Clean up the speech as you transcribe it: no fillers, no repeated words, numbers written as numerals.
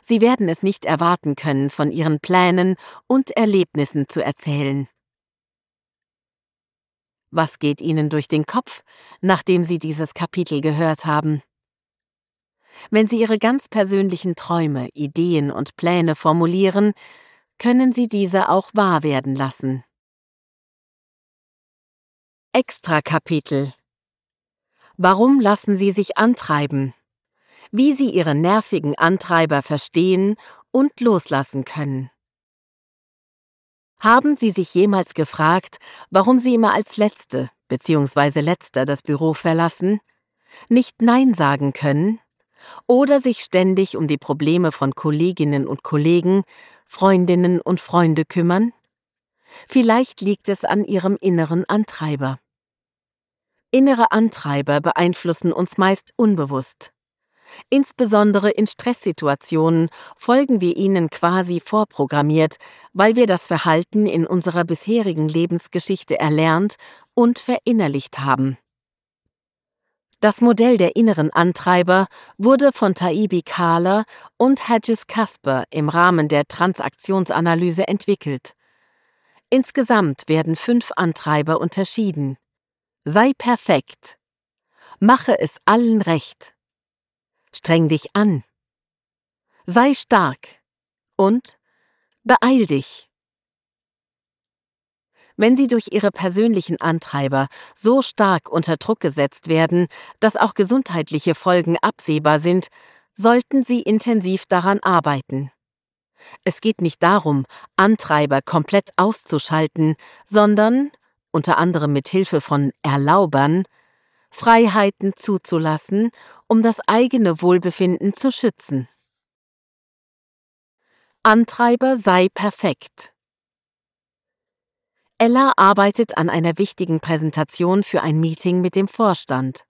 Sie werden es nicht erwarten können, von Ihren Plänen und Erlebnissen zu erzählen. Was geht Ihnen durch den Kopf, nachdem Sie dieses Kapitel gehört haben? Wenn Sie Ihre ganz persönlichen Träume, Ideen und Pläne formulieren, können Sie diese auch wahr werden lassen. Extrakapitel: Warum lassen Sie sich antreiben? Wie Sie Ihre nervigen Antreiber verstehen und loslassen können. Haben Sie sich jemals gefragt, warum Sie immer als Letzte bzw. Letzter das Büro verlassen, nicht Nein sagen können oder sich ständig um die Probleme von Kolleginnen und Kollegen, Freundinnen und Freunde kümmern? Vielleicht liegt es an Ihrem inneren Antreiber. Innere Antreiber beeinflussen uns meist unbewusst. Insbesondere in Stresssituationen folgen wir ihnen quasi vorprogrammiert, weil wir das Verhalten in unserer bisherigen Lebensgeschichte erlernt und verinnerlicht haben. Das Modell der inneren Antreiber wurde von Taibbi Kahler und Hedges Casper im Rahmen der Transaktionsanalyse entwickelt. Insgesamt werden 5 Antreiber unterschieden. Sei perfekt. Mache es allen recht. Streng dich an. Sei stark. Und beeil dich. Wenn Sie durch Ihre persönlichen Antreiber so stark unter Druck gesetzt werden, dass auch gesundheitliche Folgen absehbar sind, sollten Sie intensiv daran arbeiten. Es geht nicht darum, Antreiber komplett auszuschalten, sondern, unter anderem mit Hilfe von Erlaubern, Freiheiten zuzulassen, um das eigene Wohlbefinden zu schützen. Antreiber sei perfekt. Ella arbeitet an einer wichtigen Präsentation für ein Meeting mit dem Vorstand.